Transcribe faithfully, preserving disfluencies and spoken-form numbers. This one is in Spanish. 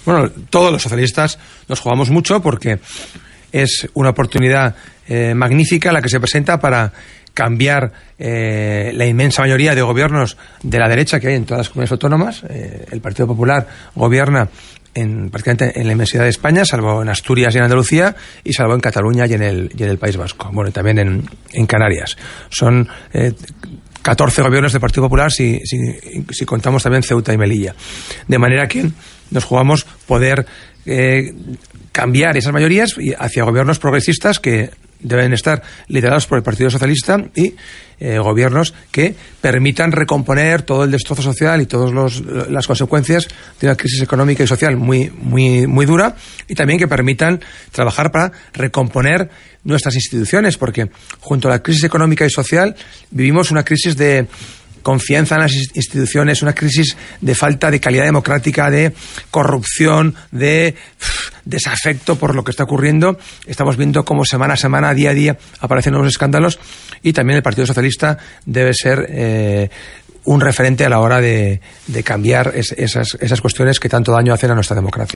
Bueno, todos los socialistas nos jugamos mucho porque es una oportunidad eh, magnífica la que se presenta para cambiar eh, la inmensa mayoría de gobiernos de la derecha que hay en todas las comunidades autónomas. Eh, el Partido Popular gobierna en, prácticamente en la inmensidad de España, salvo en Asturias y en Andalucía, y salvo en Cataluña y en el, y en el País Vasco. Bueno, y también en, en Canarias. Son eh, catorce gobiernos del Partido Popular si, si, si contamos también Ceuta y Melilla. De manera que nos jugamos poder eh, cambiar esas mayorías hacia gobiernos progresistas que deben estar liderados por el Partido Socialista y eh, gobiernos que permitan recomponer todo el destrozo social y todas las consecuencias de una crisis económica y social muy, muy, muy dura, y también que permitan trabajar para recomponer nuestras instituciones, porque junto a la crisis económica y social vivimos una crisis de confianza en las instituciones, una crisis de falta de calidad democrática, de corrupción, de pff, desafecto por lo que está ocurriendo. Estamos viendo cómo semana a semana, día a día, aparecen nuevos escándalos, y también el Partido Socialista debe ser eh, un referente a la hora de, de cambiar es, esas, esas cuestiones que tanto daño hacen a nuestra democracia.